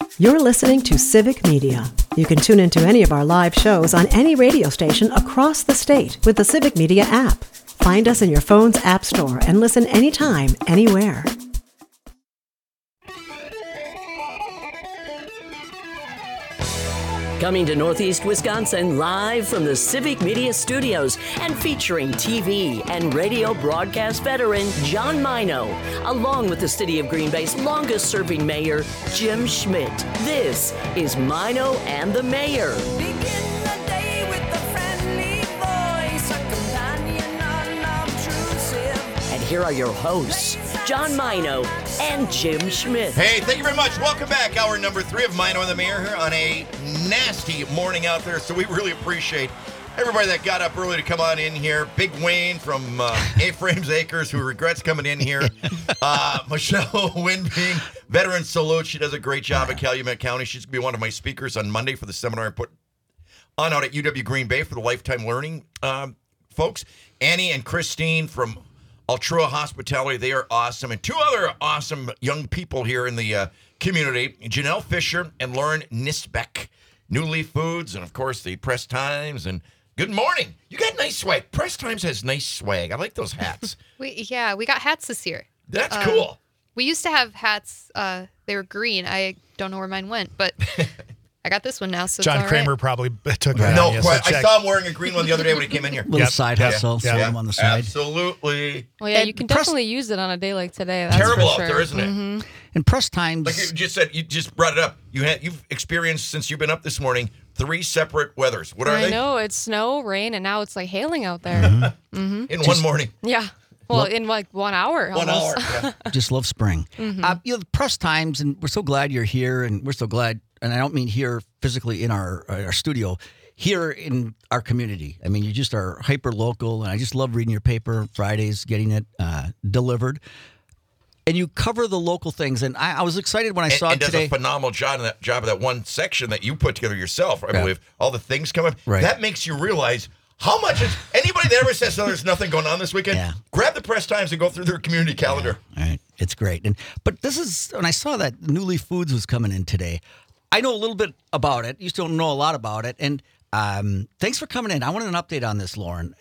You're listening to Civic Media. You can tune into any of our live shows on any radio station across the state with the Civic Media app. Find us in your phone's app store and listen anytime, anywhere. Coming to Northeast Wisconsin live from the Civic Media Studios and featuring TV and radio broadcast veteran John Mino, along with the City of Green Bay's longest-serving mayor, Jim Schmidt. This is Mino and the Mayor. Begin the day with a friendly voice, a companion unobtrusive. And here are your hosts, John Mino and Jim Schmidt. Hey, thank you very much. Welcome back. Hour number 3 of Mino and the Mayor here on a nasty morning out there. So we really appreciate everybody that got up early to come on in here. Big Wayne from A-Frames Acres, who regrets coming in here. Michelle Winbing, veteran salute. She does a great job at Calumet County. She's going to be one of my speakers on Monday for the seminar I put on out at UW Green Bay for the Lifetime Learning folks. Annie and Christine from Altrua Hospitality, they are awesome. And two other awesome young people here in the community, Janelle Fisher and Lauren Nisbeck, New Leaf Foods, and of course the Press Times. And good morning. You got nice swag. Press Times has nice swag. I like those hats. We got hats this year. That's cool. We used to have hats. They were green. I don't know where mine went, but I got this one now. So John it's all Kramer right. probably took it. No, on, quite. so I saw him wearing a green one the other day when he came in here. Little side hustle, Yeah. throw them on the side. Absolutely. Well, yeah, And you can press- definitely use it on a day like today. That's Terrible for out sure. there, isn't it? And Press Times. Like you just said, you just brought it up. You've experienced, since you've been up this morning, 3 separate weathers. What are I they? know it's snow, rain, and now it's like hailing out there. In one morning. Yeah. Well, in like 1 hour. 1 almost. hour. Yeah. Just love spring. The Press Times, and we're so glad you're here, and we're so glad, and I don't mean here physically in our studio, here in our community. I mean, you just are hyper local, and I just love reading your paper Fridays, getting it delivered. And you cover the local things, and I was excited when I saw and it does today. a phenomenal job of that one section that you put together yourself. I believe all the things coming. Right. That makes you realize how much is anybody that ever says there's nothing going on this weekend. Yeah. Grab the Press Times and go through their community calendar. All right, it's great. But this is when I saw that New Leaf Foods was coming in today. I know a little bit about it. You still don't know a lot about it. And thanks for coming in. I wanted an update on this, Lauren.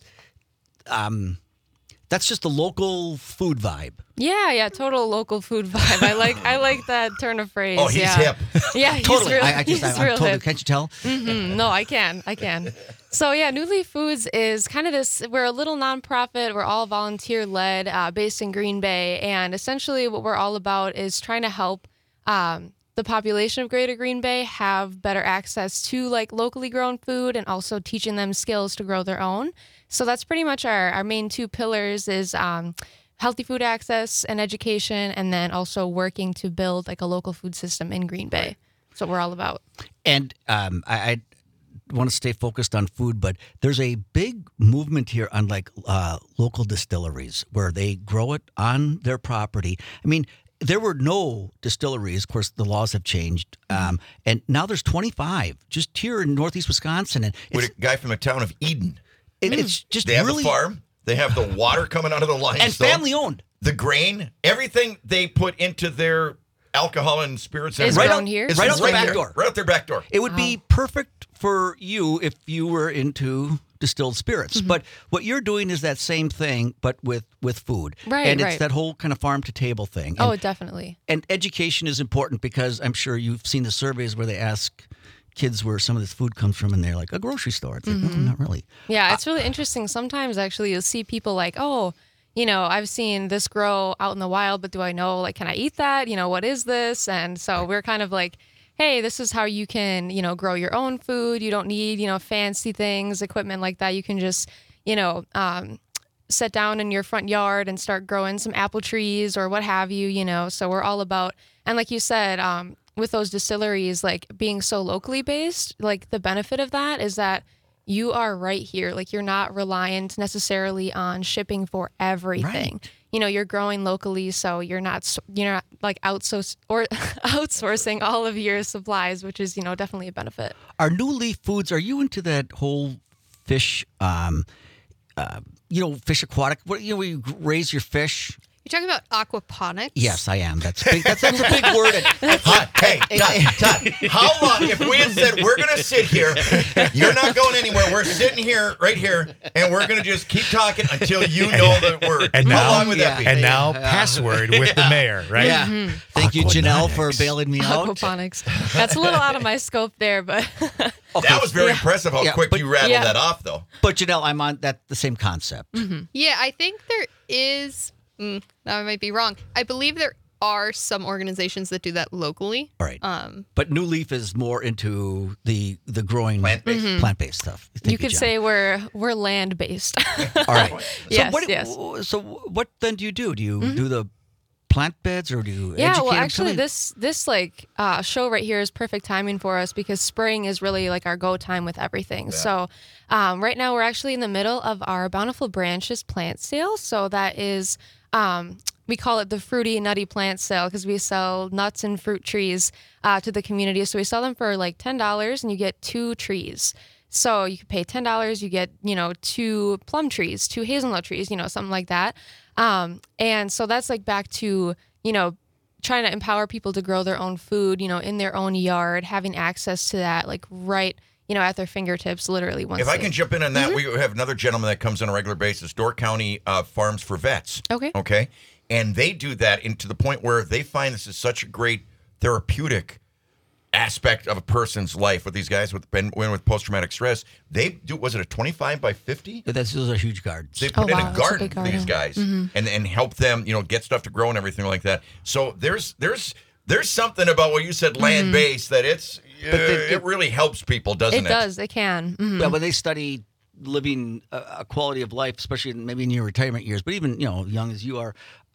That's just the local food vibe. Yeah, total local food vibe. I like that turn of phrase. Oh, he's yeah. hip. Yeah, he's Totally. real. I'm he's real totally. hip. Can't you tell? No, I can. So yeah, New Leaf Foods is kind of this, we're a little nonprofit, we're all volunteer led, based in Green Bay, and essentially what we're all about is trying to help the population of Greater Green Bay have better access to like locally grown food and also teaching them skills to grow their own. So that's pretty much our main 2 pillars is healthy food access and education, and then also working to build like a local food system in Green Bay. That's what we're all about. And I want to stay focused on food, but there's a big movement here on like local distilleries where they grow it on their property. I mean, there were no distilleries. Of course, the laws have changed. And now there's 25 just here in Northeast Wisconsin. And With a guy from the town of Eden. it's just They have really the farm. They have the water coming out of the line. and family owned. The grain, everything they put into their alcohol and spirits. Is right grown out, here? is Right out their back there, door. Right out their back door. It would be perfect for you if you were into distilled spirits. But what you're doing is that same thing, but with food. Right, And it's right. that whole kind of farm to table thing. Oh, And, definitely. and education is important because I'm sure you've seen the surveys where they ask kids where some of this food comes from, and they're like, a grocery store. It's like, no, not really. Yeah, it's really interesting. Sometimes actually you'll see people like, oh, I've seen this grow out in the wild, but do I know, like, can I eat that? What is this? And so we're kind of like, hey, this is how you can, grow your own food. You don't need, fancy things, equipment like that. You can just, sit down in your front yard and start growing some apple trees or what have you, So we're all about, and like you said, with those distilleries, like being so locally based, like the benefit of that is that you are right here. Like you're not reliant necessarily on shipping for everything. Right. You're growing locally, so you're not like outsourcing all of your supplies, which is, definitely a benefit. Are New Leaf Foods, are you into that whole fish, fish aquatic? Where you raise your fish? You're talking about aquaponics? Yes, I am. That's big. That's a big word. Hey, Todd, how long, if we had said, we're going to sit here, you're not going anywhere, we're sitting here, right here, and we're going to just keep talking until you know the word. And how now- long would that be? And now, password with the mayor, right? Yeah. Thank you, Janelle, for Aquaponics. bailing me out. Aquaponics. That's a little out of my scope there, but That was very impressive how Yeah, quick but- you rattled Yeah. that off, though. But Janelle, I'm on the same concept. Yeah, I think there is. Now I might be wrong. I believe there are some organizations that do that locally. All right. But New Leaf is more into the growing Plant-based. plant-based stuff. Thank you could Jen. say we're land based. All right. Yes, so yes. So what then do you do? Do you do the plant beds or do you Yeah, educate well, them? actually, Tell me- this show right here is perfect timing for us because spring is really like our go time with everything. So, right now we're actually in the middle of our Bountiful Branches plant sale. So that is, we call it the Fruity Nutty Plant Sale because we sell nuts and fruit trees to the community. So we sell them for like $10, and you get 2 trees. So you could pay $10, you get 2 plum trees, 2 hazelnut trees, something like that. And so that's like back to, trying to empower people to grow their own food, in their own yard, having access to that, like right, at their fingertips, literally. Once If I they- can jump in on that, we have another gentleman that comes on a regular basis, Door County Farms for Vets. Okay. Okay. And they do that to the point where they find this is such a great therapeutic aspect of a person's life with these guys with post-traumatic stress. They do, was it a 25 by 50? Those are huge gardens. They put in wow, a that's a garden big for these garden. guys and help them, get stuff to grow and everything like that. So there's something about what you said, land-based, that it really helps people, doesn't it? It does. It can. Mhm. Yeah, when they study living a quality of life, especially maybe in your retirement years, but even young as you are,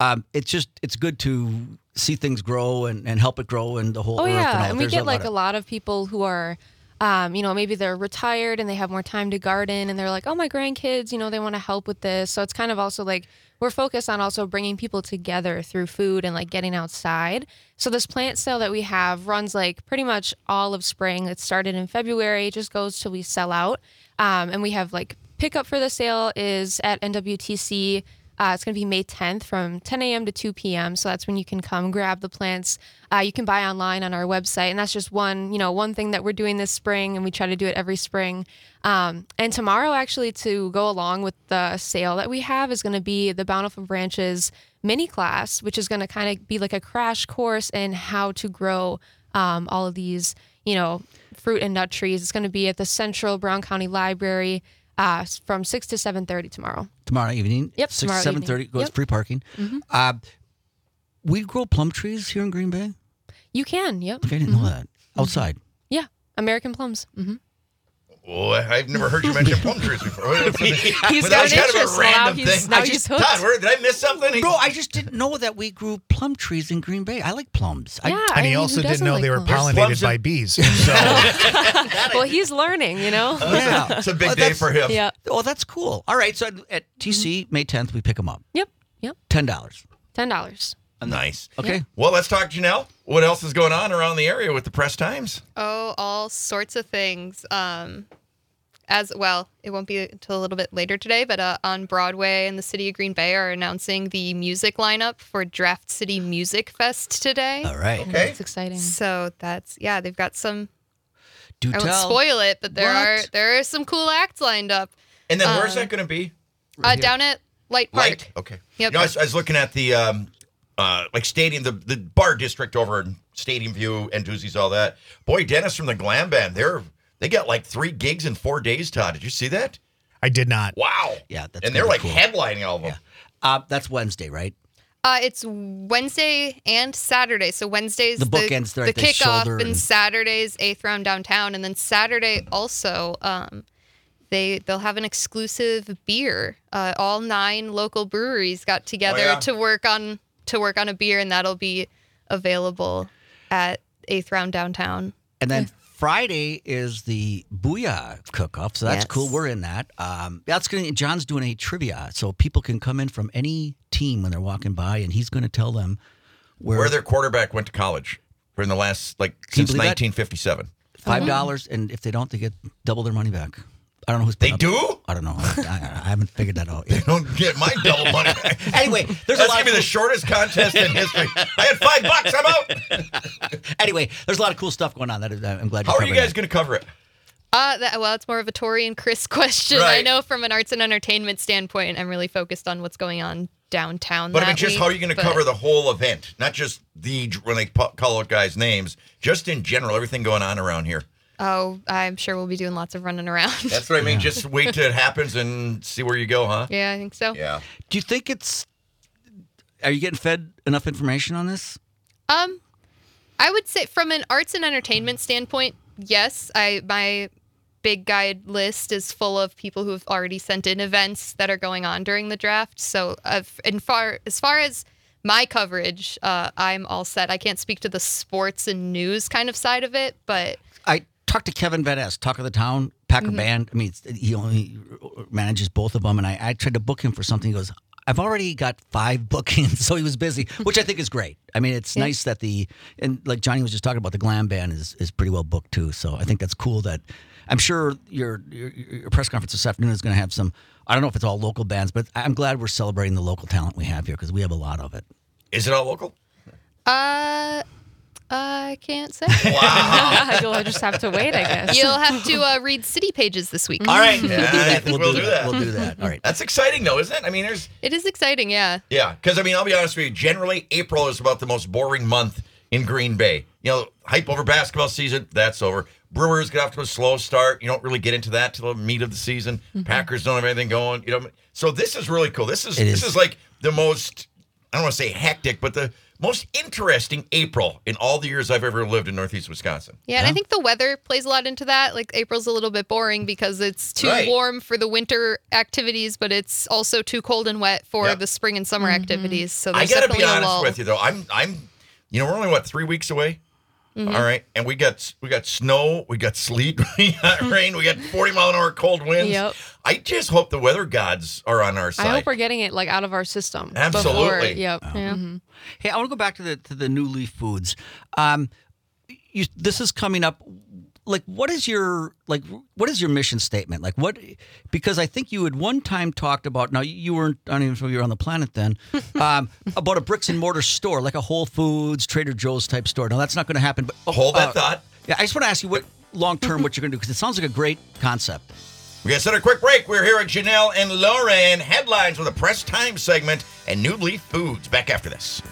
it's good to see things grow and help it grow and the whole Oh earth. yeah, all. and we There's get like lot a lot of people who are, maybe they're retired and they have more time to garden, and they're like, oh, my grandkids, they want to help with this. So it's kind of also like we're focused on also bringing people together through food and like getting outside. So this plant sale that we have runs like pretty much all of spring. It started in February, it just goes till we sell out. And we have like pickup for the sale is at NWTC. It's going to be May 10th from 10 a.m. to 2 p.m. So that's when you can come grab the plants. You can buy online on our website. And that's just one thing that we're doing this spring. And we try to do it every spring. And tomorrow, actually, to go along with the sale that we have is going to be the Bountiful Branches mini class, which is going to kind of be like a crash course in how to grow all of these, fruit and nut trees. It's going to be at the Central Brown County Library from 6 to 7:30 tomorrow. tomorrow evening. Yep, 6 tomorrow 7:30 evening. goes Yep. free parking. We grow plum trees here in Green Bay. You can, yep. Okay, I didn't know that. Outside. Yeah, American plums. Oh, I've never heard you mention plum trees before. He's But got that's an kind of a interest. random Now he's thing. now I he's just- hooked. Todd, did I miss something? Bro, I just didn't know that we grew plum trees in Green Bay. I like plums. Yeah, And I he mean, also who didn't doesn't know like they were plums? plums pollinated by bees. So Well, he's learning, Yeah. It's a big Oh, day for him. Yeah. Oh, that's cool. All right, so at TC, May 10th, we pick them up. Yep. $10. $10. Nice. Okay. Well, let's talk, Janelle. What else is going on around the area with the Press Times? Oh, all sorts of things. As well, it won't be until a little bit later today, but on Broadway and the city of Green Bay are announcing the music lineup for Draft City Music Fest today. All right. Okay. It's exciting. So they've got some. Do I won't tell. spoil it, but What? there are some cool acts lined up. And then where's that going to be? Down at Light Park. Light. Okay. Yep. I was looking at the stadium, the bar district over in Stadium View and Doozies, all that. Boy, Dennis from the Glam Band, they got like 3 gigs in 4 days, Todd. Did you see that? I did not. Wow. Yeah, that's and they're really like cool. headlining all of them. That's Wednesday, right? It's Wednesday and Saturday. So Wednesday's The bookends, they're the at the kickoff, shoulder and and- Saturday's 8th round downtown, and then Saturday also they'll have an exclusive beer. All 9 local breweries got together yeah. to work on a beer, and that'll be available at 8th round downtown. And then Friday is the Booyah Cook-Off, so that's Yes. cool. We're in that. John's doing a trivia, so people can come in from any team when they're walking by, and he's going to tell them Where their quarterback went to college in the last, Can you since believe that? 1957. $5, and if they don't, they get double their money back. I don't know who's They putting do? up. I don't know. I haven't figured that out yet. Don't get my double money. Anyway, there's That's a lot gonna be of the shortest contest in history. I had $5. I'm out. Anyway, there's a lot of cool stuff going on. I'm glad. How are you guys going to cover it? Well, it's more of a Tori and Chris question. Right. I know from an arts and entertainment standpoint, I'm really focused on what's going on downtown. But I that mean, just week, how are you going to but- cover the whole event? Not just when they call out guys' names, just in general, everything going on around here. Oh, I'm sure we'll be doing lots of running around. That's what I mean. Just wait till it happens and see where you go, huh? Yeah, I think so. Yeah. Do you think are you getting fed enough information on this? I would say from an arts and entertainment standpoint, yes. My big guide list is full of people who have already sent in events that are going on during the draft. So as far as my coverage, I'm all set. I can't speak to the sports and news kind of side of it, but I talked to Kevin Van Es, Talk of the Town, Packer Band. I mean, he only manages both of them, and I tried to book him for something. He goes, I've already got 5 bookings, so he was busy, which I think is great. I mean, it's nice that and like Johnny was just talking about, the glam band is pretty well booked too. So I think that's cool that I'm sure your press conference this afternoon is going to have some, I don't know if it's all local bands, but I'm glad we're celebrating the local talent we have here because we have a lot of it. Is it all local? I can't say. You'll just have to wait, I guess. You'll have to read city pages this week. All right. Yeah, I think we'll do that. We'll do that. All right. That's exciting, though, isn't it? I mean, It is exciting, yeah. Yeah, because, I mean, I'll be honest with you. Generally, April is about the most boring month in Green Bay. You know, hype over basketball season, that's over. Brewers get off to a slow start. You don't really get into that till the meat of the season. Packers don't have anything going. You know, so this is really cool. This is like the most, I don't want to say hectic, but the most interesting April in all the years I've ever lived in Northeast Wisconsin. Yeah, and I think the weather plays a lot into that. Like April's a little bit boring because it's too Right. warm for the winter activities, but it's also too cold and wet for Yep. the spring and summer activities. So I there's got to definitely be a honest lull. with you, though. I'm, you know, we're only, 3 weeks away? All right, and we got snow, we got sleet, we got rain, we got 40-mile-an-hour cold winds. Yep. I just hope the weather gods are on our side. I hope we're getting it like out of our system. Absolutely. Before, yep. Yeah. Hey, I want to go back to the New Leaf Foods. This is coming up. Like, what is your mission statement? Like, what? Because I think you had one time talked about. Now you weren't. I don't even know if you were on the planet then. About a bricks and mortar store, like a Whole Foods, Trader Joe's type store. Now that's not going to happen. But Hold that thought. Yeah, I just want to ask you what long term what you're going to do because it sounds like a great concept. We got to set a quick break. We're here at Janelle and Lauren. Headlines with a press time segment and New Leaf Foods. Back after this.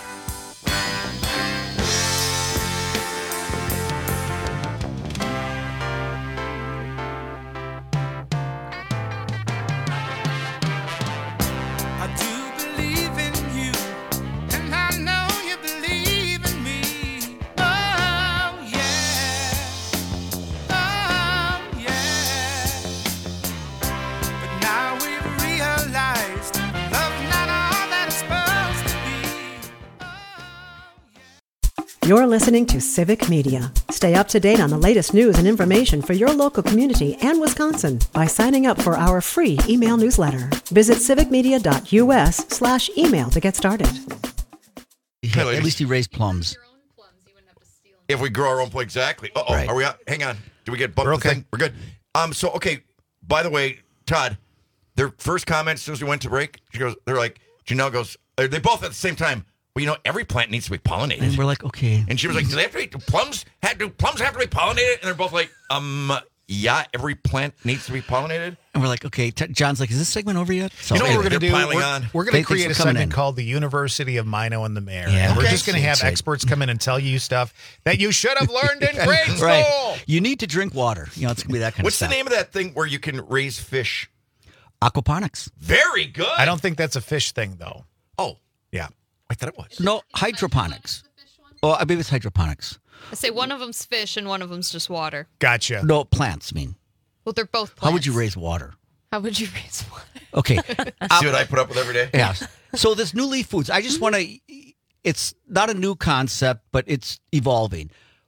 I do believe in you, and I know you believe in me. Oh, yeah. Oh, yeah. But now we've realized love's not all that it's supposed to be. Oh, yeah. You're listening to Civic Media. Stay up to date on the latest news and information for your local community and Wisconsin by signing up for our free email newsletter. Visit civicmedia.us/email to get started. Hey, ladies. at least he raised plums. If we grow our own plate, exactly. Uh-oh, Right. are we out? Hang on. Do we get bumped? We're the okay. thing? We're good. So, okay, by the way, Todd, their first comment as soon as we went to break, Janelle goes, they both at the same time, well, you know, every plant needs to be pollinated. And we're like, okay. And she was like, do plums have to be pollinated? And they're both like, yeah, every plant needs to be pollinated. And we're like, okay. John's like, is this segment over yet? So You know what we're They're going to do? piling on. We're going Thanks to create for a coming segment in. called the University of Mino and the Mayor. Yeah. And we're Okay. just going to have Exciting. experts come in and tell you stuff that you should have learned in grade school. Right. You need to drink water. You know, it's going to be that kind What's of the stuff. name of that thing where you can raise fish? Aquaponics. Very good. I don't think that's a fish thing, though. Oh, Yeah. I thought it was. No, hydroponics. Oh, I believe it's hydroponics. I say one of them's fish and one of them's just water. Gotcha. No, plants, I mean. Well, they're both plants. How would you raise water? How would you raise one? Okay. See what I put up with every day? Yeah. So this New Leaf Foods, I just want to, it's not a new concept, but it's evolving.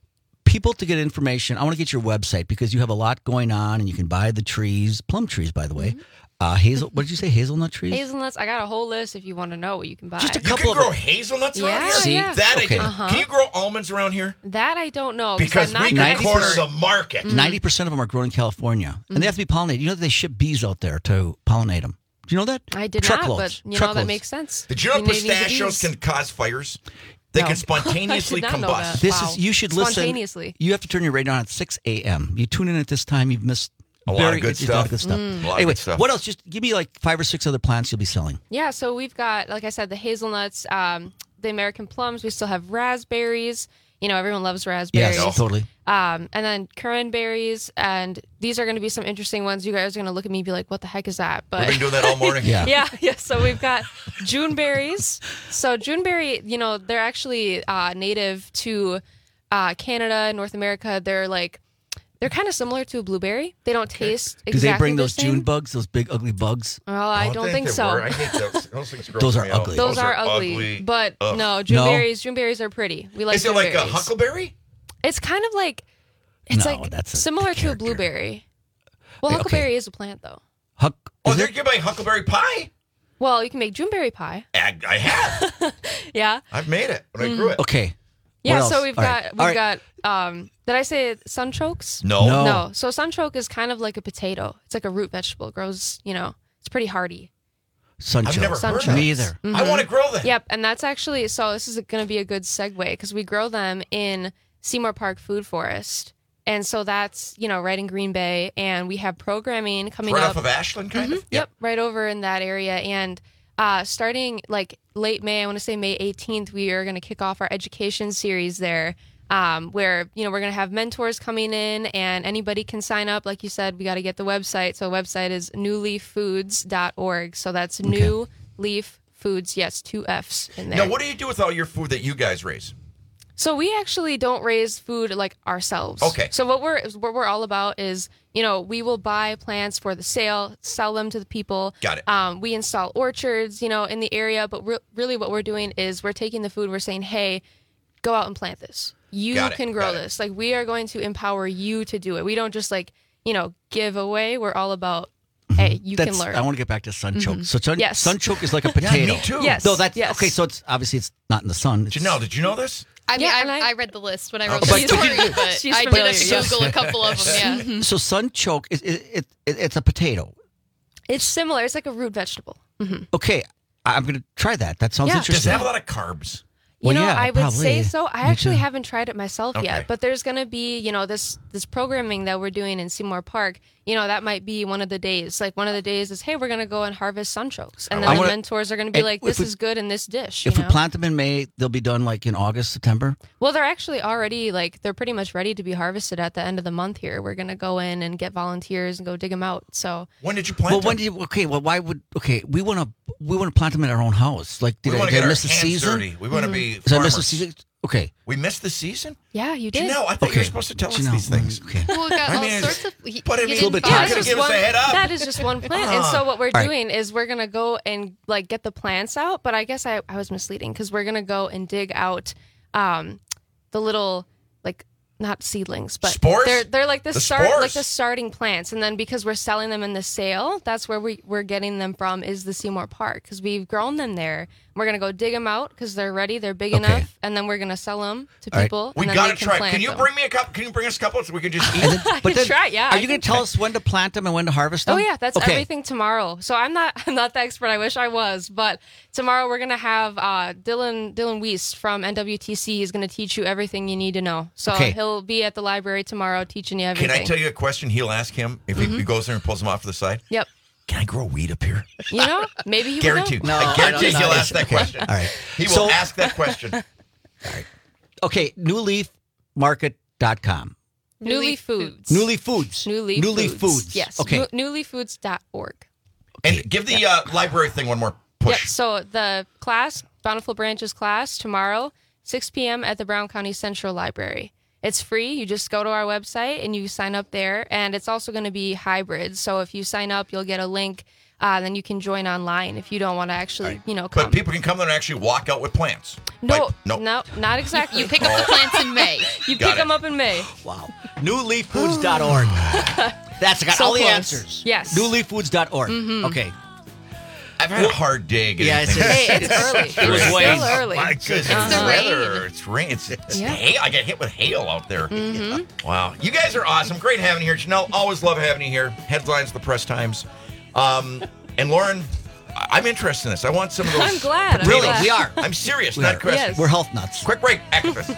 people to get information, I want to get your website because you have a lot going on and you can buy the trees, plum trees, by the way. What did you say? Hazelnut trees? Hazelnuts. I got a whole list if you want to know what you can buy. Just a You couple can grow of hazelnuts around Yeah, here? See, yeah. That okay. I can. Can you grow almonds around here? That I don't know. Because I'm we not can an corner expert. the market. 90% of them are grown in California, and they have to be pollinated. You know that they ship bees out there to pollinate them. Do you know that? I did Truckloads. not, but Truckloads. that makes sense. Did you know need the pistachios bees. can cause fires? They No. can spontaneously I did not know combust. that. This Wow. is you should listen. Spontaneously. You have to turn your radio on at 6 a.m. You tune in at this time, you've missed A lot of good A lot stuff. of good stuff. A lot of Anyway, good stuff. what else? Just give me like 5 or 6 other plants you'll be selling. Yeah, so we've got, like I said, the hazelnuts, the American plums. We still have raspberries. You know, everyone loves raspberries. Yes, totally. And then currant berries, and these are going to be some interesting ones. You guys are going to look at me and be like, "What the heck is that?" We've But been doing that all morning. Yeah. yeah. So we've got June berries. So June berry, you know, they're actually native to Canada, North America. They're kind of similar to a blueberry. They don't taste exactly Do they bring the those same. June bugs, those big ugly bugs? Well, I don't think they so. were. I hate those. Those things gross Those are me out. ugly. Those are ugly. But Ugh. no, No? June berries are pretty. We like Is it like a Juneberries. huckleberry? It's kind of like it's No, like that's a similar to a character. blueberry. Well, Okay. huckleberry is a plant though. Huck? Oh, is they're it? giving huckleberry pie. Well, you can make Juneberry pie. I have. Yeah. I've made it when I grew it. Okay. Yeah, What so else? we've All got right. All we've right. got did I say sunchokes? No. No. No. So sunchoke is kind of like a potato. It's like a root vegetable. It grows, you know, it's pretty hardy. Sunchoke. I've never heard of Sunchoke. it. Me either. I want to grow that. Yep, and that's actually so this is going to be a good segue because we grow them in Seymour Park Food Forest. And so that's, you know, right in Green Bay and we have programming coming Right up. off of Ashland, kind of? Yep, right over in that area. And starting like late May, I want to say May 18th, we are going to kick off our education series there, where, you know, we're going to have mentors coming in and anybody can sign up. Like you said, we got to get the website. So the website is newleaffoods.org. So that's New Leaf Foods. Yes, 2 F's in there. Now, what do you do with all your food that you guys raise? So we actually don't raise food like ourselves. Okay. So what we're all about is, you know, we will buy plants for the sale, sell them to the people. Got it. We install orchards, you know, in the area. But really, what we're doing is we're taking the food. We're saying, hey, go out and plant this. You Got it, can got grow it. this. Like we are going to empower you to do it. We don't just like, you know, give away. We're all about, hey, you can That's, learn. I want to get back to sunchoke. So Yes. sunchoke is like a potato. me too. Yes. No, that's yes. okay. So it's obviously it's not in the sun. Did you know this? I mean, Yeah, and I I- read the list when I wrote Okay. the But- story, but She's I did have familiar. to Google a couple of them. Yeah. So sunchoke is it's a potato. It's similar. It's like a root vegetable. Okay, I'm going to try that. That sounds Yeah. Does it interesting. have a lot of carbs? Well, You know, yeah, I would probably. say so. I actually haven't tried it myself Okay. yet, but there's going to be, you know, this programming that we're doing in Seymour Park. You know, that might be one of the days. Like one of the days is, hey, we're going to go and harvest sunchokes, and I then the wanna- mentors are going to be and like, if this we- is good in this dish. If you we know? plant them in May, they'll be done like in August, September. Well, they're actually already like they're pretty much ready to be harvested at the end of the month. Here, we're going to go in and get volunteers and go dig them out. So When did you plant Well, them? when do you? Okay, well, why would? Okay, we want to plant them in our own house. Like, we did want I to get our miss the hands season? dirty. We want to be Did I miss farmers. the season? Okay. We missed the season? yeah, you Do did. you know? I thought you Okay. were supposed to tell us Do you know? these things. Okay. Well, we got I all mean, sorts of. but I you mean, didn't bit follow tired. could've That's give us just a head up. That is just one plant. And so what we're right. doing is we're gonna go and like get the plants out. But I guess I was misleading because we're gonna go and dig out the little like not seedlings, but Spores? They're like the spores? starting plants. And then because we're selling them in the sale, that's where we're getting them from is the Seymour Park because we've grown them there. We're gonna go dig them out because they're ready, they're big Okay. enough, and then we're gonna sell them to All right. people. We and then got they to try. plant Can you them. bring me a couple? Can you bring us a couple so we can just eat? I can try, yeah, Are I you going can to tell us when to plant them and when to harvest them? Oh yeah, that's okay. everything tomorrow. So I'm not the expert. I wish I was, but tomorrow we're gonna have Dylan Weiss from NWTC is gonna teach you everything you need to know. So Okay. he'll be at the library tomorrow teaching you everything. Can I tell you a question he'll ask him if he goes there and pulls them off to the side? Yep. Can I grow weed up here? You know, maybe you Guarantee. will. No, I guarantee I don't- he'll no, ask that okay. question. All right. He will So- ask that question. Okay, newleafmarket.com. Newly Foods. Newly Foods. Newly Foods. Yes. Okay. Newlyfoods.org. And give the library thing one more Yep. push. So the class, Bountiful Branches class, tomorrow, 6 p.m. at the Brown County Central Library. It's free. You just go to our website and you sign up there. And it's also going to be hybrid. So if you sign up, you'll get a link then you can join online if you don't want to actually, come. But people can come there and actually walk out with plants. No, Like, no. no, not exactly. You pick up the plants in May. You Got pick it. them up in May. Wow. Newleaffoods.org. That's got So all the close. answers. Yes. Newleaffoods.org. Okay. I've had a hard day getting Yeah, it's- things. Hey, it's early. It was It's way- still early. My goodness, the it's rain. weather. It's rain. It's Yeah. hail. I get hit with hail out there. Wow. You guys are awesome. Great having you here. Janelle, always love having you here. Headlines, the Press Times. And Lauren, I'm interested in this. I want some of those. I'm glad. I'm Really, glad. we are. I'm serious, We not are. question. Yes. We're health nuts. Quick break. Activist.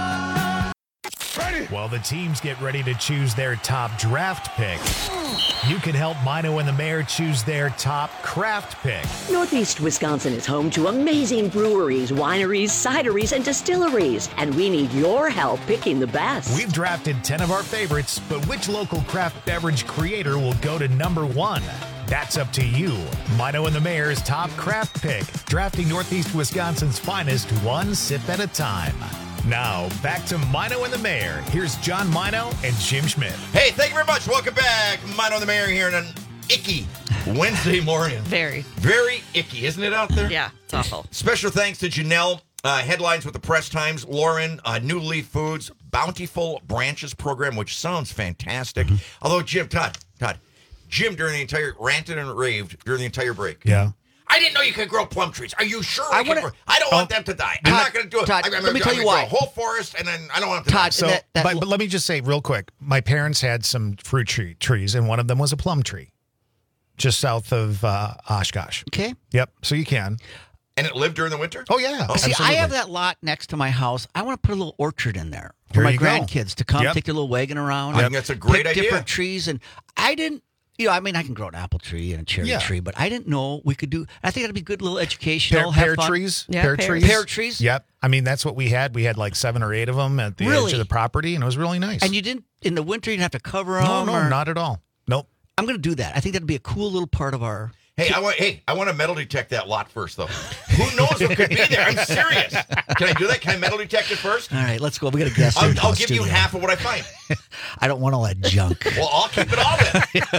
While the teams get ready to choose their top draft pick, you can help Mino and the Mayor choose their top craft pick. Northeast Wisconsin is home to amazing breweries, wineries, cideries, and distilleries, and we need your help picking the best. We've drafted 10 of our favorites, but which local craft beverage creator will go to number 1? That's up to you. Mino and the Mayor's top craft pick, drafting Northeast Wisconsin's finest one sip at a time. Now, back to Mino and the Mayor. Here's John Mino and Jim Schmidt. Hey, thank you very much. Welcome back. Mino the Mayor here on an icky Wednesday morning. Very. Very icky, isn't it out there? Yeah, it's awful. Special thanks to Janelle. Headlines with the Press Times. Lauren, New Leaf Foods, Bountiful Branches program, which sounds fantastic. Although Jim, Todd, Jim ranted and raved during the entire break. Yeah. I didn't know you could grow plum trees. Are you sure? I I don't want them to die. I'm Todd, not going to do it. Todd, I'm let me tell you gonna grow why. a whole forest, and then I don't want them to Todd, die. So, that- but let me just say real quick, my parents had some fruit trees, and one of them was a plum tree, just south of Oshkosh. Okay. Yep. So you can. And it lived during the winter? Oh yeah. See, absolutely. I have that lot next to my house. I want to put a little orchard in there for There my you go. grandkids to come Yep. take their little wagon around. I think that's a great pick idea. different trees. And I didn't, I mean, I can grow an apple tree and a cherry Yeah. tree, but I didn't know we could do, I think that'd be good little Pear, educational. pear have fun. trees. Yeah, pear pears. trees. Pear trees? Yep. I mean, that's what we had. We had like 7 or 8 of them at the edge Really? of the property, and it was really nice. And you didn't, in the winter, you didn't have to cover them. no, not at all. Nope. I'm going to do that. I think that'd be a cool little part of our. Hey, I want to metal detect that lot first, though. Who knows what could be there? I'm serious. Can I do that? Can I metal detect it first? All right, let's go. We got a guest. here in I'll the give you studio. half of what I find. I don't want all that junk. Well, I'll keep it all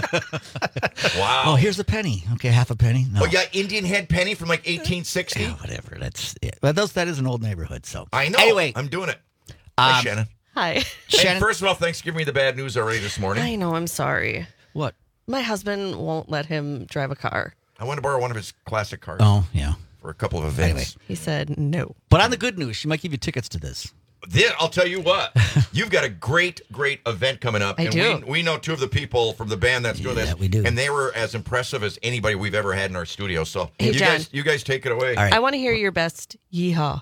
then. Wow. Oh, here's a penny. Okay, half a penny. No. Oh, yeah, Indian Head Penny from like 1860. Yeah, whatever. That's it. But that is an old neighborhood. So I know. Anyway, I'm doing it. Hi, Shannon. Hi. Hey, Shannon, first of all, thanks for giving me the bad news already this morning. I know, I'm sorry. what? My husband won't let him drive a car. I want to borrow one of his classic cars Oh, yeah. for a couple of events. Anyway. He said no. But on the good news, she might give you tickets to this. Then I'll tell you what, you've got a great event coming up. I and do. We know 2 of the people from the band that's doing this. Yeah, we do. And they were as impressive as anybody we've ever had in our studio. So Hey, John. you guys take it away. All right. I want to hear your best yeehaw.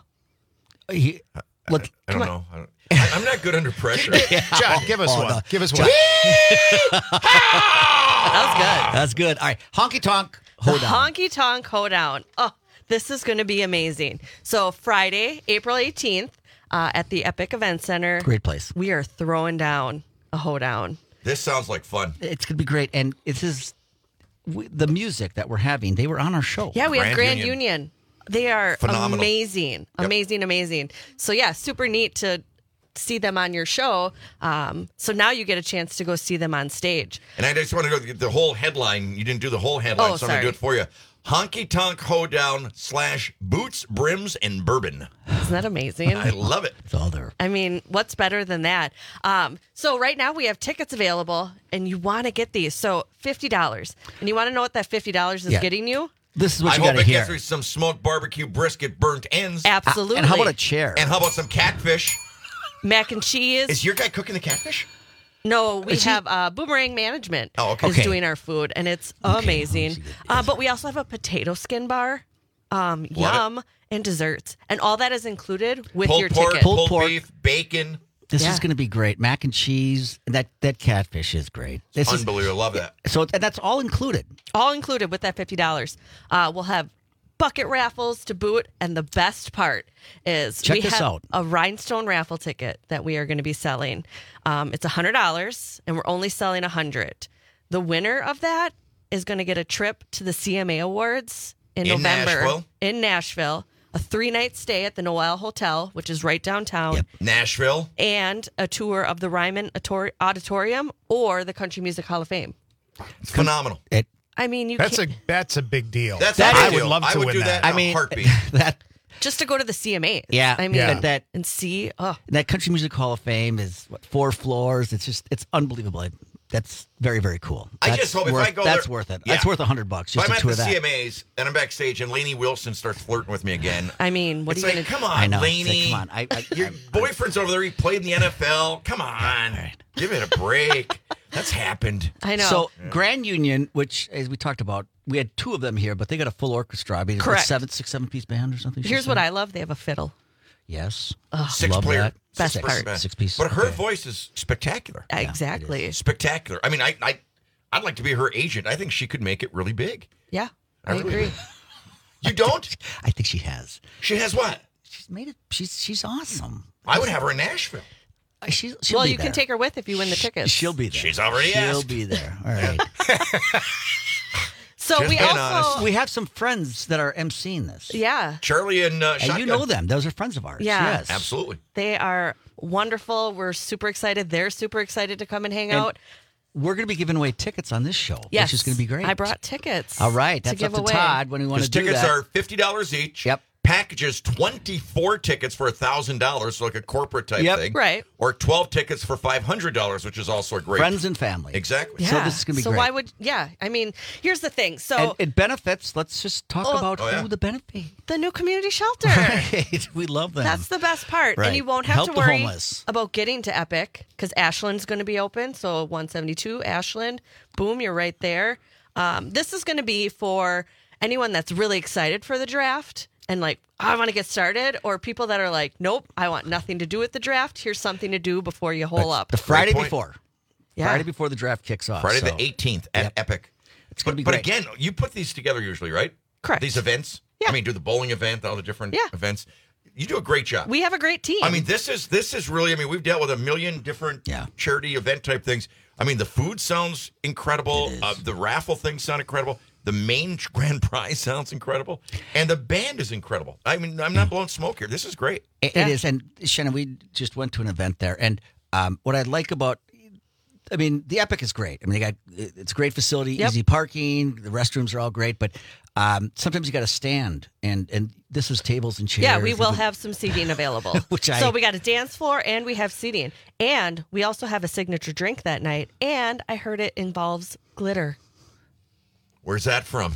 Look, I don't know. I'm not good under pressure. John, give us one. no. Give us one. That that's good. All right. Honky tonk. was good. Hold on. Honky Tonk Hoedown. Oh, this is going to be amazing. So Friday, April 18th, at the Epic Event Center, Great place. we are throwing down a hoedown. This sounds like fun. It's going to be great. And this is the music that we're having. They were on our show. Yeah, we have Grand Grand Union. Union. They are Phenomenal. amazing. Amazing. So yeah, super neat to see them on your show. So now you get a chance to go see them on stage. And I just want to go the whole headline. You didn't do the whole headline, Oh, so I'm going to do sorry. it for you. Honky Tonk Hoedown / boots, brims, and bourbon. Isn't that amazing? I love it. It's all there. I mean, what's better than that? So right now we have tickets available, and you want to get these. So $50, and you want to know what that $50 is Yeah. getting you? This is what I you hope got to it hear. gets me some smoked barbecue brisket, burnt ends. Absolutely. And how about a chair? And how about some catfish? mac and cheese? Is your guy cooking the catfish? No, we Is he- have Boomerang Management Oh, okay. is Okay. doing our food, and it's Okay, amazing. well, But we also have a potato skin bar, yum, and desserts, and all that is included with Pulled your pork, ticket. Pulled pulled pork. beef, bacon. This Yeah. is going to be great. Mac and cheese. That catfish is great. This is Unbelievable. Love that. so, and that's all included. All included with that $50. We'll have bucket raffles to boot, and the best part is Check we this have out. a rhinestone raffle ticket that we are going to be selling. It's $100, and we're only selling 100. The winner of that is going to get a trip to the CMA Awards in November Nashville? in Nashville, a 3-night stay at the Noel Hotel, which is right downtown. Yep. Nashville. And a tour of the Ryman Auditorium or the Country Music Hall of Fame. It's phenomenal. I mean, you That's can't, a big deal. That's That a big I would deal. love to I would win do that. that in I mean, a heartbeat. that just to go to the CMAs. Yeah. I mean, Yeah. that and see. Oh, that Country Music Hall of Fame is 4 floors. It's unbelievable. That's very, very cool. I That's just hope if worth, I go that's there- worth it. Yeah. That's worth $100 If just I'm to at tour the that. CMAs and I'm backstage and Lainey Wilson starts flirting with me again. I mean, what It's are you like, going to come on, I know. It's Lainey. like, come on. Your boyfriend's over there. He played in the NFL. Come on. right. Give it a break. That's happened. I know. So Grand Union, which as we talked about, we had 2 of them here, but they got a full orchestra. I mean, Correct. 7-piece band or something. she Here's said? what I love. They have a fiddle. Yes. 6-player. that. Best Six-person part. band. 6-piece. But her Okay. voice is spectacular. Exactly. Spectacular. I mean, I'd like to be her agent. I think she could make it really big. Yeah, I I really agree. do. You don't? I think she has. She has what? She's made it. She's awesome. I would have her in Nashville. She'll Well, be you can there. take her with if you win the tickets. She'll be there. She's already She'll asked. be there. All right. So Just we being also, honest. We have some friends that are emceeing this. yeah, Charlie and And Shotgun. you know them. Those are friends of ours. Yeah. Yes. Absolutely. they are wonderful. We're super excited. They're super excited to come and hang out. We're going to be giving away tickets on this show, Yes, which is going to be great. I brought tickets. All right. to That's give up to away. Todd when we want Because to do tickets that. are $50 each. Yep. Packages, 24 tickets for $1,000, so like a corporate type Yep. thing. Right. Or 12 tickets for $500, which is also a great. Friends and family. Exactly. Yeah. So this is going to be so great. why would? Yeah, I mean, here's the thing. So And it benefits. Let's just talk about Oh, yeah. who the benefit. the new community shelter. Right. We love them. That's the best part. Right. And you won't have Help to the worry homeless. about getting to Epic because Ashland's going to be open. So 172 Ashland, boom, you're right there. This is going to be for anyone that's really excited for the draft and like, I want to get started, or people that are like, nope, I want nothing to do with the draft. Here's something to do before you hole up. The Friday point. before. Yeah. Friday before the draft kicks off. Friday so. the 18th at Yep. Epic. It's gonna be But great. again, you put these together usually, right? Correct. These events. Yeah. I mean, do the bowling event, all the different Yeah. events. You do a great job. We have a great team. I mean, this is really. I mean, we've dealt with a million different Yeah. charity event type things. I mean, the food sounds incredible. It is. The raffle things sound incredible. The main grand prize sounds incredible, and the band is incredible. I mean, I'm not blowing smoke here. This is great. It is. And Shannon, we just went to an event there. And what I like about, I mean, the Epic is great. I mean, it's a great facility, Yep. easy parking. The restrooms are all great. But sometimes you got to stand. And this is tables and chairs. yeah, we will have some seating available. So we got a dance floor and we have seating. And we also have a signature drink that night. And I heard it involves glitter. Where's that from?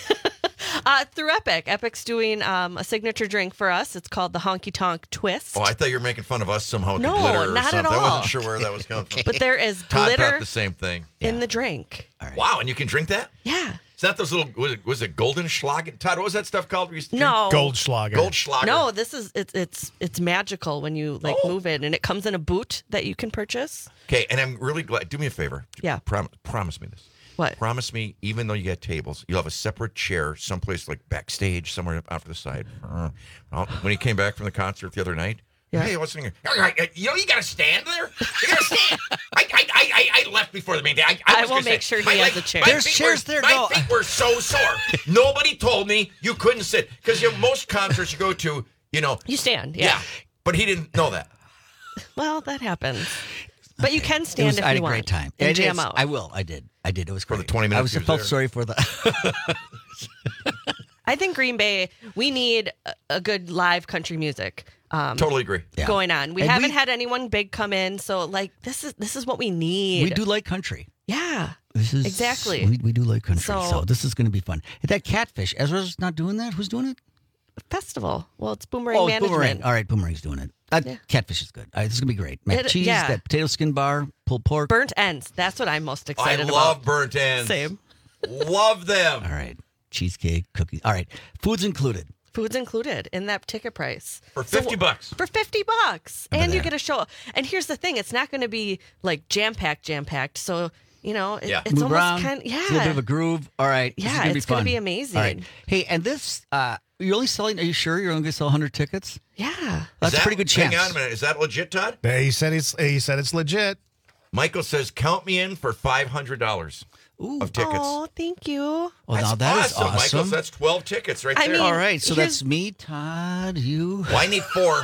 Through Epic. Epic's doing a signature drink for us. It's called the Honky Tonk Twist. Oh, I thought you were making fun of us somehow with No, the glitter or not at something. I all. wasn't sure where that was coming from. But there is Todd glitter thought the same thing. in the drink. Wow, and you can drink that? Yeah. Is that those little, was it Goldenschlagen? Todd, what was that stuff called? We used to No. Goldschlager. drink? Goldschlager. No, this is it's magical when you like move it, and it comes in a boot that you can purchase. Okay, and I'm really glad. Do me a favor. Yeah. Promise me this. What? Promise me, even though you get tables, you'll have a separate chair someplace like backstage, somewhere off to the side. When he came back from the concert the other night, Yeah. hey, what's in here? You know, you got to stand there. You got to stand. I left before the main day. I was will gonna make say, sure he my has leg- a chair. my There's feet chairs were, there, My no. feet were so sore. Nobody told me you couldn't sit because most concerts you go to, you know, You stand, yeah. yeah. But he didn't know that. Well, that happens. But you can It stand was, if I had you a want. great time. And It jam is. out. I will. I did. It was For great. the 20 minutes I he was felt there. sorry for the. I think Green Bay, we need a good live country music Totally agree. Yeah. going on. We And haven't had anyone big come in, so like this is what we need. We do like country. Yeah. This is Exactly. We do like country, so, So- this is going to be fun. That catfish, Ezra's not doing that. Who's doing it? Festival. Well, it's Boomerang Oh, it's Management. Boomerang. All right, Boomerang's doing it. Yeah. Catfish is good. All right, this is gonna be great. Mac and cheese, yeah. that potato skin bar, pulled pork. Burnt ends. That's what I'm most I excited love about. burnt ends. Same. Love them. All right, cheesecake, cookies. All right, food's included. Food's included in that ticket price. For $50. For $50. And you there. get a show. And here's the thing, it's not going to be like jam-packed. So, you know, Yeah. it's Move almost around. kind It's a little bit of a groove. All right. this is Yeah, gonna be it's gonna fun. be amazing. All right. Hey, and this, you're only selling. Are you sure you're only going to sell 100 tickets? Yeah. That's Is a pretty good chance. Hang on a minute. Is that legit, Todd? Yeah, he said it's legit. Michael says, count me in for $500 of tickets. Oh, thank you. Well, That's now that is awesome, Michael. awesome. So that's 12 tickets right I there. mean- All right, so Here's- that's me, Todd, you. Well, I need 4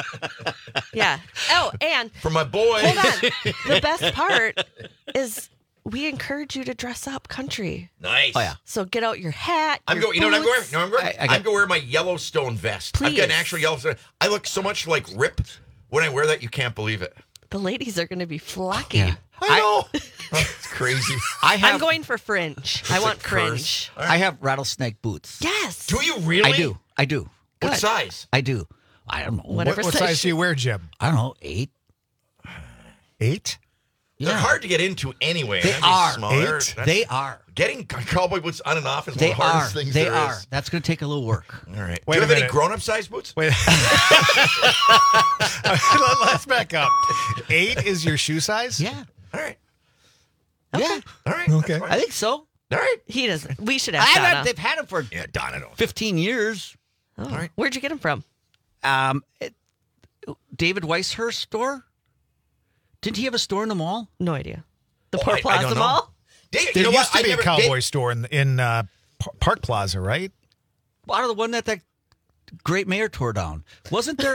Yeah. Oh, and for my boy. hold on. The best part is we encourage you to dress up country. Nice. Oh, yeah. So get out your hat. I'm your going. You know what I'm going? boots. No, I'm going. I got- I'm going to wear my Yellowstone vest. I've got an Please. actual Yellowstone. I look so much like Rip when I wear that. You can't believe it. The ladies are going to be flocking. Yeah. I know. It's crazy. I'm going for fringe. I want a curse. fringe. I have rattlesnake boots. Yes. Do you really? I do. What Good. size? I do. I don't know. Whatever What size do you wear, Jim? I don't know. 8. 8? They're hard to get into anyway. They They're are. small. 8? That's- They are. Getting cowboy boots on and off is one They of the hardest are. things They there are. is. That's going to take a little work. All right. Wait Do you a have any minute. grown-up size boots? Wait. Let's back up. 8 is your shoe size? Yeah. All right. Yeah. All right. Okay. That's fine. I think so. All right. He doesn't. We should ask Donna. They've had them for Yeah, Donna don't. 15 years. Oh, All right. Where'd you get them from? David Weishurst store. Didn't he have a store in the mall? No idea. The Oh, Port I Plaza don't know. Mall? Dave, There you know used what? to be I a never- cowboy Dave- store in Park Plaza, right? Out of the one that great mayor tore down. Wasn't there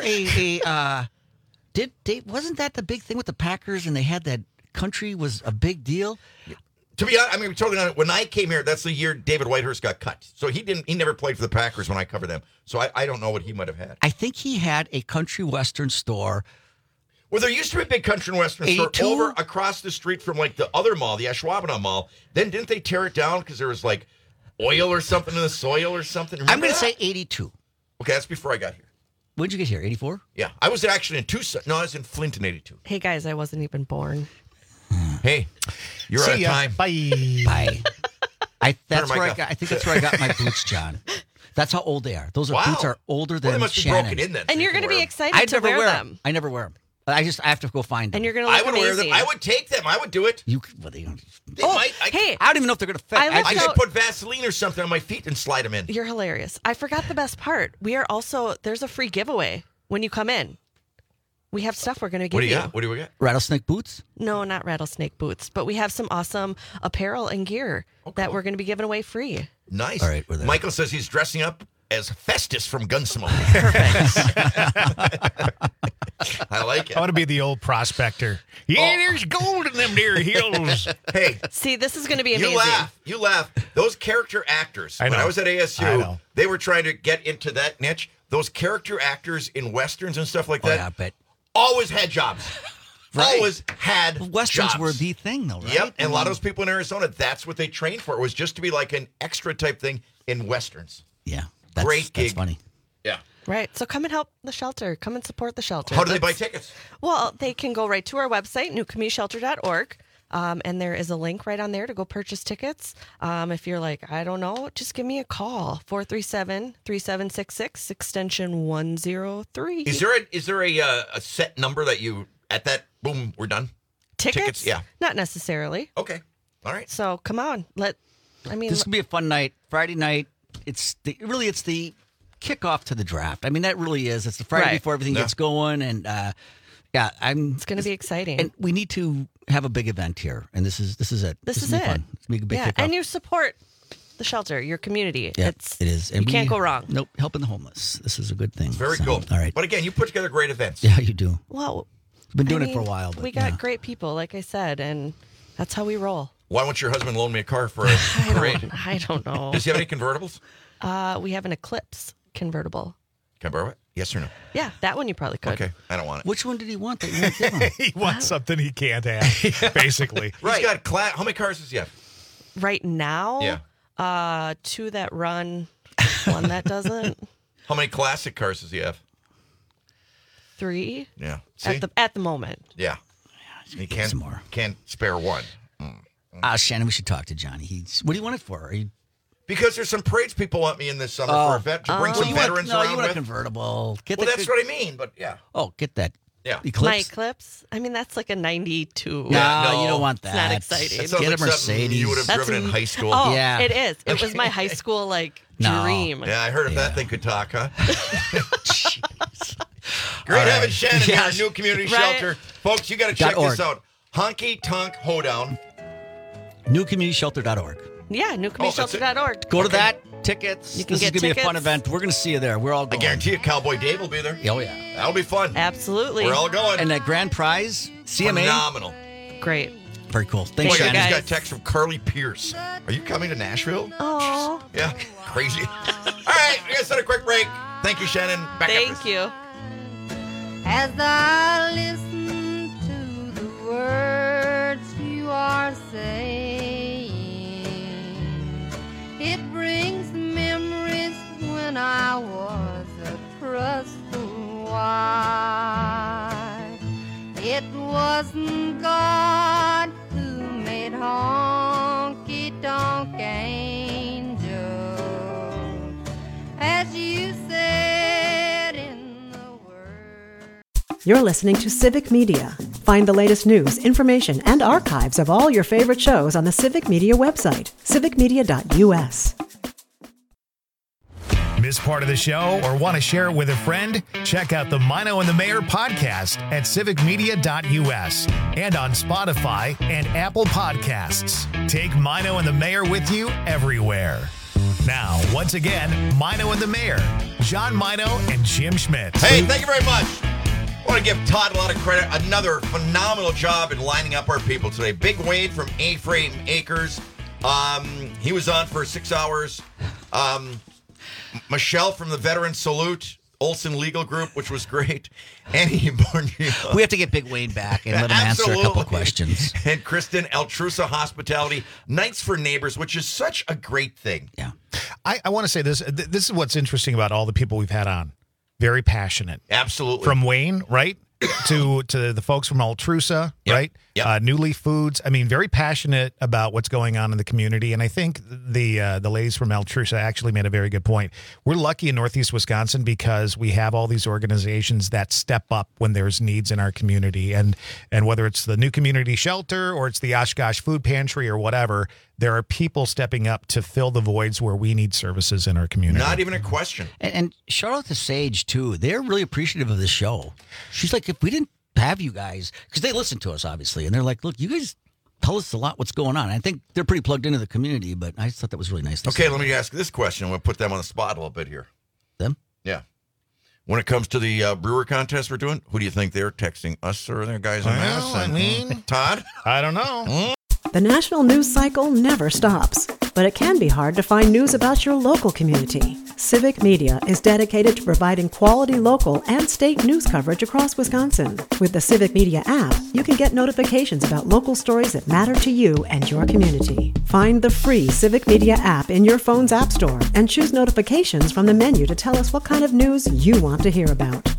wasn't that the big thing with the Packers and they had that country was a big deal? To be honest, I mean, totally honest, when I came here, that's the year David Whitehurst got cut. So he never played for the Packers when I covered them. So I don't know what he might have had. I think he had a country western store. Well, there used to be a big country and western store 82? over across the street from like the other mall, the Ashwaubenon Mall. Then didn't they tear it down because there was like oil or something in the soil or something? I'm Remember going to that? say 82. Okay, that's before I got here. When did you get here? 84? Yeah, I was actually in Tucson. No, I was in Flint in 82. Hey, guys, I wasn't even born. Hey, you're out of See ya. time. Bye. Bye. I think that's Turn where the I mic got. off. I think that's where I got my boots, John. That's how old they are. Those Wow. boots are older Well, than they must be Shannon. broken in then. And you're going to be excited. excited I to never wear wear them. I never wear them. I have to go find them. And you're going to I look would wear amazing. them. I would take them. I would do it. You. Well, they, They might. Hey, I don't even know if they're going to fit. I looked I out- could put Vaseline or something on my feet and slide them in. You're hilarious. I forgot the best part. We are also, there's a free giveaway when you come in. We have stuff we're going to give What do you got? What do we got? rattlesnake boots. No, not rattlesnake boots, but we have some awesome apparel and gear that we're going to be giving away free. Nice. All right, we're there. Michael says he's dressing up as Festus from Gunsmoke. I like I it. want to be the old prospector. Yeah, there's gold in them deer hills. Hey, See, this is going to be amazing. you laugh. You laugh. Those character actors, I when know. I was at I ASU, know. they were trying to get into that niche. Those character actors in Westerns and stuff like Oh that yeah, but always had jobs. Right. Always had westerns jobs. were the thing, though, right? Yep, and a lot of those people in Arizona, that's what they trained for. It was just to be like an extra type thing in Westerns. Yeah, that's, Great gig. That's funny. Yeah. Right. So come and help the shelter. Come and support the shelter. How do they buy Let's- tickets? Well, they can go right to our website, newcommunityshelter.org. And there is a link right on there to go purchase tickets. If you're like, I don't know, just give me a call. 437-3766, extension 103. Is there a set number that you at that boom we're done? tickets? Yeah. Not necessarily. Okay. All right. So come on. This could be a fun night. Friday night. It's the kickoff to the draft. I mean, that really is. It's the Friday Right. before everything Yeah. gets going, and it's going to be exciting. And we need to have a big event here, and this is it. This is gonna be it. fun. It's gonna be a big yeah, kickoff. and you support the shelter, your community. Yeah, it is. You can't go wrong. Nope, helping the homeless. This is a good thing. Very So, cool. All right. But again, you put together great events. Yeah, you do. Well, Been doing I it for a mean, while. But we got yeah. great people, like I said, and that's how we roll. Why won't your husband loan me a car for a parade? I don't know. Does he have any convertibles? We have an Eclipse convertible. Can I borrow it? Yes or no? Yeah, that one you probably could. Okay. I don't want it. Which one did he want that you won't give him? He wants something he can't have, basically. He's got how many cars does he have? Right now, Yeah. 2 that run, 1 that doesn't. How many classic cars does he have? 3 Yeah. See? at the moment. Yeah. He can't, some more. can't spare one. Shannon, we should talk to Johnny. What do you want it for? Are you, Because there's some parades people want me in this summer for a vet to bring some you veterans want, no, around you want a with. convertible. Get Well, the, that's what I mean, but yeah. Oh, get that. Yeah. My Eclipse. Eclipse, I mean, that's like a 92. No, no, you don't want that. It's not exciting. That sounds Get like a something Mercedes. you would have That's driven in high school. Oh, Yeah. it is. It was my high school, No. dream. Yeah, I heard if that Yeah. thing could talk, huh? Great having Shannon here at New Community Right. Shelter. Folks, you got to check .org. this out. Honky Tonk Hoedown. NewCommunityShelter.org. Yeah, newcommunityshelter.org. Go to that. Tickets. You can This is get going to be a fun tickets. event. We're going to see you there. We're all I going. guarantee you Cowboy Dave will be there. Oh, yeah. That'll be fun. Absolutely. We're all going. And that grand prize, CMA. Phenomenal. Great. Very cool. Oh Thanks, my God, Shannon. just got a text from Carly Pierce. Are you coming to Nashville? Oh, Yeah, crazy. All right, we got to set a quick break. Thank you, Shannon. Back thank up. you. As I listen to the words you are saying, it brings memories when I was a trustful wife. It wasn't God who made honky-tonk angels, as you said in the word. You're listening to Civic Media. Find the latest news, information, and archives of all your favorite shows on the Civic Media website, civicmedia.us. Miss part of the show or want to share it with a friend? Check out the Mino and the Mayor podcast at civicmedia.us and on Spotify and Apple Podcasts. Take Mino and the Mayor with you everywhere. Now, once again, Mino and the Mayor, John Mino and Jim Schmidt. Hey, thank you very much. I want to give Todd a lot of credit. Another phenomenal job in lining up our people today. Big Wade from A-Frame Acres. He was on for 6 hours. Michelle from the Veteran Salute, Olson Legal Group, which was great. Annie Borgio. We have to get Big Wayne back and let him answer a couple of questions. And Kristen Altrusa Hospitality, Nights for Neighbors, which is such a great thing. Yeah. I want to say this. This is what's interesting about all the people we've had on. Very passionate. Absolutely. From Wayne, right? to the folks from Altrusa, Yep. right? Yep. New Leaf Foods. I mean, very passionate about what's going on in the community. And I think the ladies from Altrusa actually made a very good point. We're lucky in Northeast Wisconsin because we have all these organizations that step up when there's needs in our community. And whether it's the New Community Shelter or it's the Oshkosh Food Pantry or whatever, there are people stepping up to fill the voids where we need services in our community. Not even a question. And shout out to Sage, too. They're really appreciative of the show. She's like, if we didn't have you guys, because they listen to us, obviously, and they're like, look, you guys tell us a lot what's going on. I think they're pretty plugged into the community, but I just thought that was really nice. Okay, let me ask this question. We'll put them on the spot a little bit here. Them? Yeah. When it comes to the brewer contest we're doing, who do you think they're texting, us or their guys in Madison? Todd? I don't know. The national news cycle never stops, but it can be hard to find news about your local community. Civic Media is dedicated to providing quality local and state news coverage across Wisconsin. With the Civic Media app, you can get notifications about local stories that matter to you and your community. Find the free Civic Media app in your phone's app store and choose notifications from the menu to tell us what kind of news you want to hear about.